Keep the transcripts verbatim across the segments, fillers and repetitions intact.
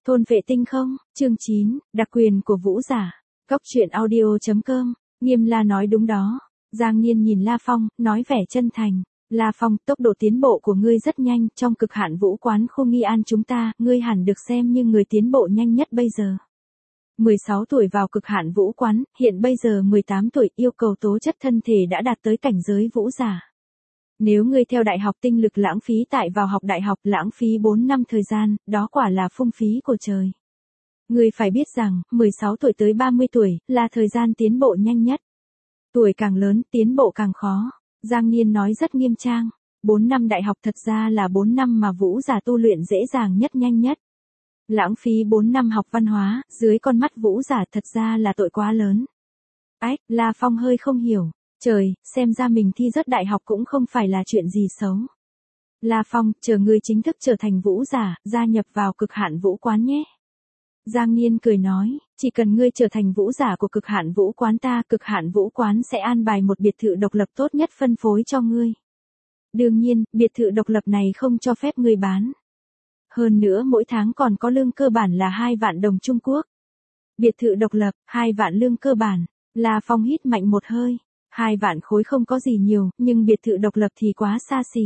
Thôn vệ tinh không, chương chín, đặc quyền của vũ giả. Góc truyện audio.com, Nghiêm La nói đúng đó. Giang Niên nhìn La Phong, nói vẻ chân thành. La Phong, tốc độ tiến bộ của ngươi rất nhanh, trong cực hạn vũ quán khu Nghi An chúng ta, ngươi hẳn được xem như người tiến bộ nhanh nhất bây giờ. mười sáu tuổi vào cực hạn vũ quán, hiện bây giờ mười tám tuổi, yêu cầu tố chất thân thể đã đạt tới cảnh giới vũ giả. Nếu ngươi theo đại học tinh lực lãng phí tại vào học đại học lãng phí bốn năm thời gian, đó quả là phung phí của trời. Ngươi phải biết rằng, mười sáu tuổi tới ba mươi tuổi, là thời gian tiến bộ nhanh nhất. Tuổi càng lớn, tiến bộ càng khó. Giang Niên nói rất nghiêm trang. bốn năm đại học thật ra là bốn năm mà vũ giả tu luyện dễ dàng nhất nhanh nhất. Lãng phí bốn năm học văn hóa, dưới con mắt vũ giả thật ra là tội quá lớn. Ách, La Phong hơi không hiểu. Trời, xem ra mình thi rớt đại học cũng không phải là chuyện gì xấu. La Phong, chờ ngươi chính thức trở thành vũ giả, gia nhập vào cực hạn vũ quán nhé. Giang Niên cười nói, chỉ cần ngươi trở thành vũ giả của cực hạn vũ quán ta, cực hạn vũ quán sẽ an bài một biệt thự độc lập tốt nhất phân phối cho ngươi. Đương nhiên, biệt thự độc lập này không cho phép ngươi bán. Hơn nữa mỗi tháng còn có lương cơ bản là hai vạn đồng Trung Quốc. Biệt thự độc lập, hai vạn lương cơ bản. La Phong hít mạnh một hơi. Hai vạn khối không có gì nhiều, nhưng biệt thự độc lập thì quá xa xỉ.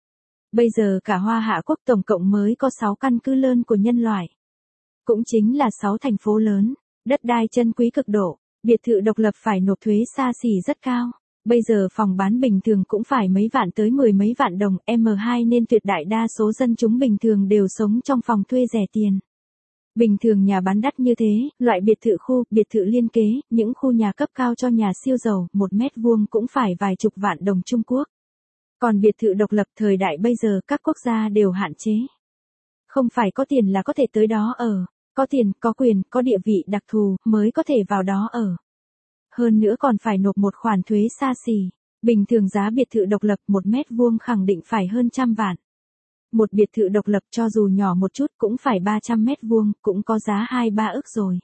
Bây giờ cả Hoa Hạ Quốc tổng cộng mới có sáu căn cứ lớn của nhân loại. Cũng chính là sáu thành phố lớn, đất đai chân quý cực độ, biệt thự độc lập phải nộp thuế xa xỉ rất cao. Bây giờ phòng bán bình thường cũng phải mấy vạn tới mười mấy vạn đồng M hai nên tuyệt đại đa số dân chúng bình thường đều sống trong phòng thuê rẻ tiền. Bình thường nhà bán đắt như thế, loại biệt thự khu, biệt thự liên kế, những khu nhà cấp cao cho nhà siêu giàu, một mét vuông cũng phải vài chục vạn đồng Trung Quốc. Còn biệt thự độc lập thời đại bây giờ các quốc gia đều hạn chế. Không phải có tiền là có thể tới đó ở, có tiền, có quyền, có địa vị đặc thù mới có thể vào đó ở. Hơn nữa còn phải nộp một khoản thuế xa xỉ. Bình thường giá biệt thự độc lập một mét vuông khẳng định phải hơn trăm vạn. Một biệt thự độc lập cho dù nhỏ một chút cũng phải ba trăm mét vuông, cũng có giá hai ba ức rồi.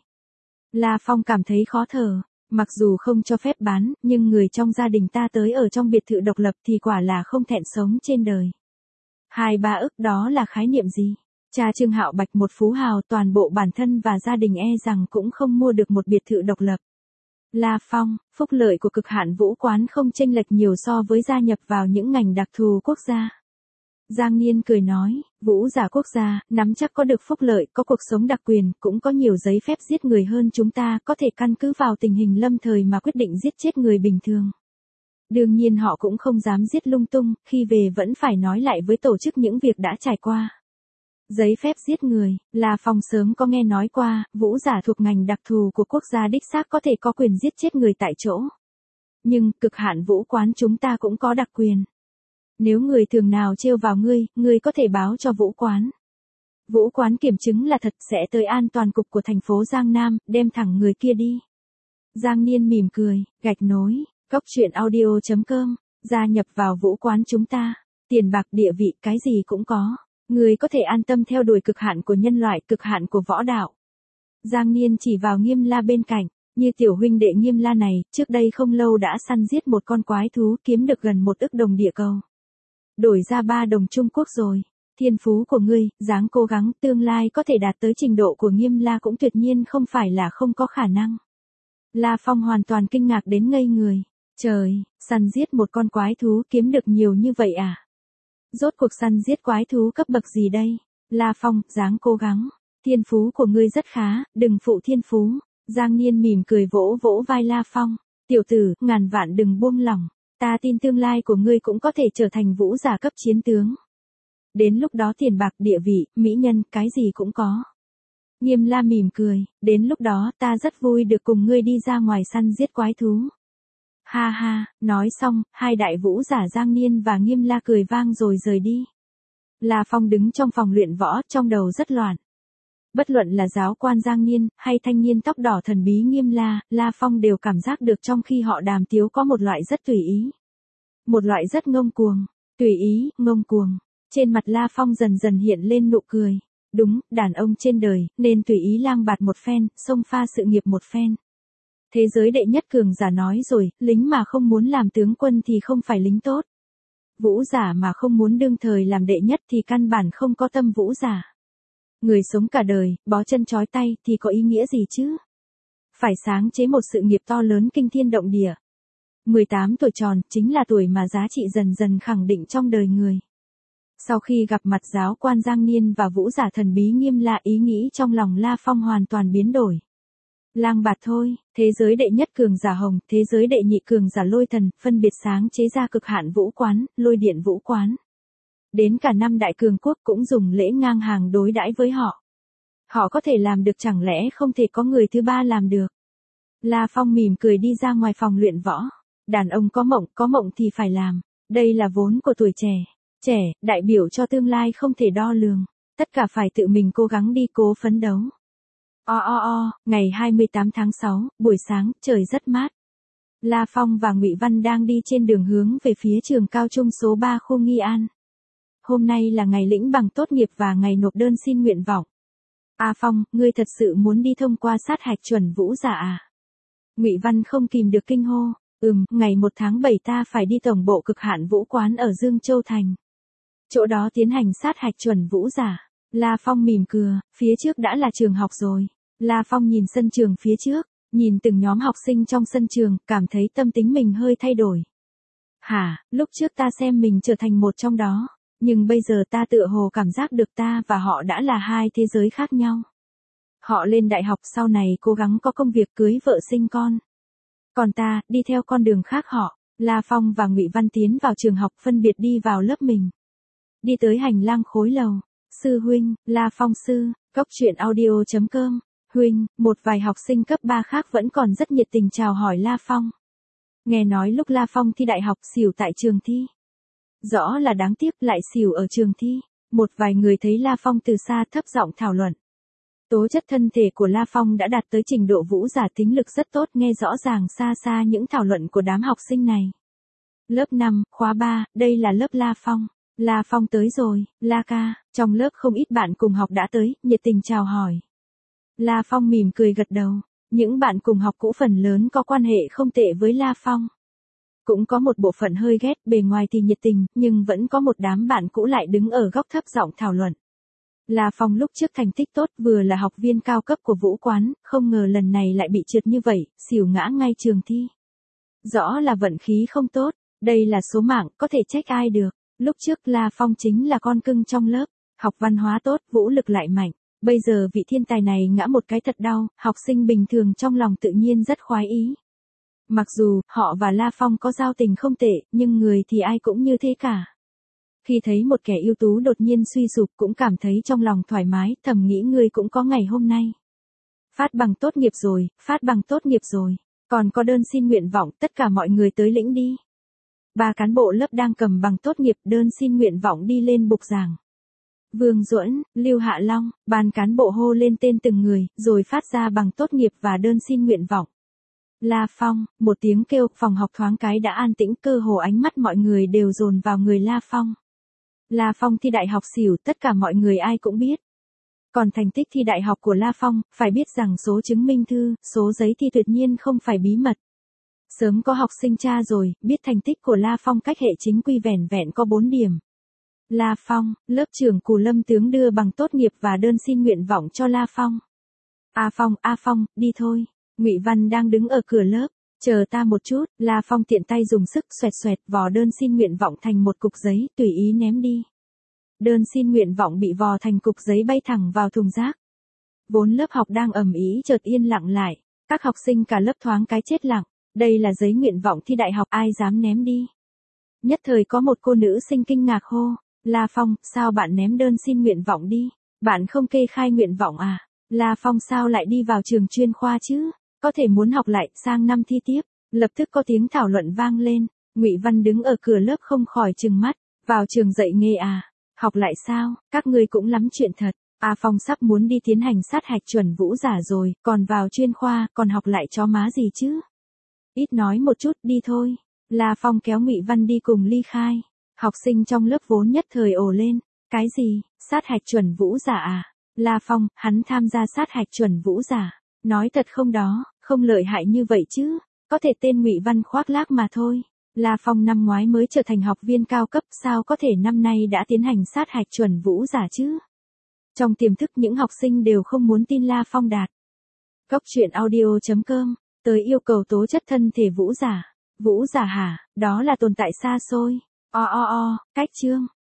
La Phong cảm thấy khó thở, mặc dù không cho phép bán, nhưng người trong gia đình ta tới ở trong biệt thự độc lập thì quả là không thẹn sống trên đời. Hai ba ức đó là khái niệm gì? Cha Trương Hạo Bạch một phú hào toàn bộ bản thân và gia đình e rằng cũng không mua được một biệt thự độc lập. La Phong, phúc lợi của cực hạn vũ quán không chênh lệch nhiều so với gia nhập vào những ngành đặc thù quốc gia. Giang Niên cười nói, vũ giả quốc gia, nắm chắc có được phúc lợi, có cuộc sống đặc quyền, cũng có nhiều giấy phép giết người hơn chúng ta, có thể căn cứ vào tình hình lâm thời mà quyết định giết chết người bình thường. Đương nhiên họ cũng không dám giết lung tung, khi về vẫn phải nói lại với tổ chức những việc đã trải qua. Giấy phép giết người, La Phong sớm có nghe nói qua, vũ giả thuộc ngành đặc thù của quốc gia đích xác có thể có quyền giết chết người tại chỗ. Nhưng, cực hạn vũ quán chúng ta cũng có đặc quyền. Nếu người thường nào trêu vào ngươi, ngươi có thể báo cho vũ quán. Vũ quán kiểm chứng là thật sẽ tới an toàn cục của thành phố Giang Nam, đem thẳng người kia đi. Giang Niên mỉm cười, gạch nối, góc truyện audio.com, gia nhập vào vũ quán chúng ta, tiền bạc địa vị cái gì cũng có. Người có thể an tâm theo đuổi cực hạn của nhân loại, cực hạn của võ đạo. Giang Niên chỉ vào Nghiêm La bên cạnh, như tiểu huynh đệ Nghiêm La này, trước đây không lâu đã săn giết một con quái thú kiếm được gần một ức đồng địa cầu. Đổi ra ba đồng Trung Quốc rồi. Thiên phú của ngươi, dáng cố gắng, tương lai có thể đạt tới trình độ của Nghiêm La cũng tuyệt nhiên không phải là không có khả năng. La Phong hoàn toàn kinh ngạc đến ngây người. Trời, săn giết một con quái thú kiếm được nhiều như vậy à? Rốt cuộc săn giết quái thú cấp bậc gì đây? La Phong, dáng cố gắng. Thiên phú của ngươi rất khá, đừng phụ thiên phú. Giang Niên mỉm cười vỗ vỗ vai La Phong. Tiểu tử, ngàn vạn đừng buông lỏng. Ta tin tương lai của ngươi cũng có thể trở thành vũ giả cấp chiến tướng. Đến lúc đó tiền bạc địa vị, mỹ nhân, cái gì cũng có. Nghiêm La mỉm cười, đến lúc đó ta rất vui được cùng ngươi đi ra ngoài săn giết quái thú. Ha ha, nói xong, hai đại vũ giả Giang Niên và Nghiêm La cười vang rồi rời đi. La Phong đứng trong phòng luyện võ, trong đầu rất loạn. Bất luận là giáo quan Giang Niên, hay thanh niên tóc đỏ thần bí Nghiêm La, La Phong đều cảm giác được trong khi họ đàm tiếu có một loại rất tùy ý. Một loại rất ngông cuồng, tùy ý, ngông cuồng. Trên mặt La Phong dần dần hiện lên nụ cười. Đúng, đàn ông trên đời, nên tùy ý lang bạt một phen, xông pha sự nghiệp một phen. Thế giới đệ nhất cường giả nói rồi, lính mà không muốn làm tướng quân thì không phải lính tốt. Vũ giả mà không muốn đương thời làm đệ nhất thì căn bản không có tâm vũ giả. Người sống cả đời, bó chân trói tay thì có ý nghĩa gì chứ? Phải sáng chế một sự nghiệp to lớn kinh thiên động địa. mười tám tuổi tròn, chính là tuổi mà giá trị dần dần khẳng định trong đời người. Sau khi gặp mặt giáo quan Giang Niên và vũ giả thần bí Nghiêm La, ý nghĩ trong lòng La Phong hoàn toàn biến đổi. Lang bạt thôi, thế giới đệ nhất cường giả Hồng, thế giới đệ nhị cường giả Lôi Thần, phân biệt sáng chế ra cực hạn vũ quán, Lôi điện vũ quán. Đến cả năm đại cường quốc cũng dùng lễ ngang hàng đối đãi với họ. Họ có thể làm được, chẳng lẽ không thể có người thứ ba làm được? La Phong mỉm cười đi ra ngoài phòng luyện võ. Đàn ông có mộng, có mộng thì phải làm. Đây là vốn của tuổi trẻ. Trẻ, đại biểu cho tương lai không thể đo lường. Tất cả phải tự mình cố gắng đi, cố phấn đấu. O o o, ngày hai mươi tám tháng sáu, buổi sáng, trời rất mát. La Phong và Ngụy Văn đang đi trên đường hướng về phía trường cao trung số ba khu Nghi An. Hôm nay là ngày lĩnh bằng tốt nghiệp và ngày nộp đơn xin nguyện vọng. A Phong, ngươi thật sự muốn đi thông qua sát hạch chuẩn vũ giả à? Ngụy Văn không kìm được kinh hô. Ừm, ngày một tháng bảy ta phải đi tổng bộ cực hạn vũ quán ở Dương Châu Thành. Chỗ đó tiến hành sát hạch chuẩn vũ giả. La Phong mỉm cười, phía trước đã là trường học rồi. La Phong nhìn sân trường phía trước, nhìn từng nhóm học sinh trong sân trường, cảm thấy tâm tính mình hơi thay đổi. Hả, lúc trước ta xem mình trở thành một trong đó, nhưng bây giờ ta tựa hồ cảm giác được ta và họ đã là hai thế giới khác nhau. Họ lên đại học, sau này cố gắng có công việc, cưới vợ sinh con. Còn ta, đi theo con đường khác họ. La Phong và Ngụy Văn tiến vào trường học, phân biệt đi vào lớp mình. Đi tới hành lang khối lầu. Sư huynh, La Phong sư, Cốc Truyện Audio chấm com. Huynh, một vài học sinh cấp ba khác vẫn còn rất nhiệt tình chào hỏi La Phong. Nghe nói lúc La Phong thi đại học xỉu tại trường thi. Rõ là đáng tiếc, lại xỉu ở trường thi. Một vài người thấy La Phong từ xa thấp giọng thảo luận. Tố chất thân thể của La Phong đã đạt tới trình độ vũ giả, tính lực rất tốt, nghe rõ ràng xa xa những thảo luận của đám học sinh này. Lớp năm, khóa ba, đây là lớp La Phong. La Phong tới rồi, La ca, trong lớp không ít bạn cùng học đã tới, nhiệt tình chào hỏi. La Phong mỉm cười gật đầu, những bạn cùng học cũ phần lớn có quan hệ không tệ với La Phong. Cũng có một bộ phận hơi ghét, bề ngoài thì nhiệt tình, nhưng vẫn có một đám bạn cũ lại đứng ở góc thấp giọng thảo luận. La Phong lúc trước thành tích tốt, vừa là học viên cao cấp của vũ quán, không ngờ lần này lại bị trượt như vậy, xỉu ngã ngay trường thi. Rõ là vận khí không tốt, đây là số mạng, có thể trách ai được. Lúc trước La Phong chính là con cưng trong lớp, học văn hóa tốt, vũ lực lại mạnh. Bây giờ vị thiên tài này ngã một cái thật đau, học sinh bình thường trong lòng tự nhiên rất khoái ý. Mặc dù, họ và La Phong có giao tình không tệ, nhưng người thì ai cũng như thế cả. Khi thấy một kẻ ưu tú đột nhiên suy sụp cũng cảm thấy trong lòng thoải mái, thầm nghĩ ngươi cũng có ngày hôm nay. Phát bằng tốt nghiệp rồi, phát bằng tốt nghiệp rồi, còn có đơn xin nguyện vọng, tất cả mọi người tới lĩnh đi. Ba cán bộ lớp đang cầm bằng tốt nghiệp, đơn xin nguyện vọng đi lên bục giảng. Vương Duẫn, Lưu Hạ Long, ban cán bộ hô lên tên từng người, rồi phát ra bằng tốt nghiệp và đơn xin nguyện vọng. La Phong, một tiếng kêu, phòng học thoáng cái đã an tĩnh, cơ hồ ánh mắt mọi người đều dồn vào người La Phong. La Phong thi đại học xỉu, tất cả mọi người ai cũng biết. Còn thành tích thi đại học của La Phong, phải biết rằng số chứng minh thư, số giấy thi tuyệt nhiên không phải bí mật. Sớm có học sinh tra rồi, biết thành tích của La Phong cách hệ chính quy vẻn vẹn có bốn điểm. La Phong, lớp trưởng Cù Lâm Tướng đưa bằng tốt nghiệp và đơn xin nguyện vọng cho La Phong. A Phong, A Phong, đi thôi. Ngụy Văn đang đứng ở cửa lớp, chờ ta một chút. La Phong tiện tay dùng sức xoẹt xoẹt vò đơn xin nguyện vọng thành một cục giấy, tùy ý ném đi. Đơn xin nguyện vọng bị vò thành cục giấy bay thẳng vào thùng rác. Vốn lớp học đang ầm ĩ chợt yên lặng lại, các học sinh cả lớp thoáng cái chết lặng. Đây là giấy nguyện vọng thi đại học, ai dám ném đi. Nhất thời có một cô nữ sinh kinh ngạc hô, La Phong, sao bạn ném đơn xin nguyện vọng đi? Bạn không kê khai nguyện vọng à? La Phong sao lại đi vào trường chuyên khoa chứ? Có thể muốn học lại, sang năm thi tiếp. Lập tức có tiếng thảo luận vang lên, Ngụy Văn đứng ở cửa lớp không khỏi trừng mắt, vào trường dạy nghề à? Học lại sao? Các ngươi cũng lắm chuyện thật. A Phong sắp muốn đi tiến hành sát hạch chuẩn vũ giả rồi, còn vào chuyên khoa, còn học lại chó má gì chứ? Ít nói một chút, đi thôi. La Phong kéo Ngụy Văn đi cùng ly khai. Học sinh trong lớp vốn nhất thời ồ lên, cái gì, sát hạch chuẩn vũ giả à? La Phong, hắn tham gia sát hạch chuẩn vũ giả. Nói thật không đó, không lợi hại như vậy chứ, có thể tên Ngụy Văn khoác lác mà thôi. La Phong năm ngoái mới trở thành học viên cao cấp, sao có thể năm nay đã tiến hành sát hạch chuẩn vũ giả chứ? Trong tiềm thức những học sinh đều không muốn tin La Phong đạt. Cóc truyện audio.com, tới yêu cầu tố chất thân thể Vũ giả. Vũ giả hả, đó là tồn tại xa xôi. O o o, cách chương.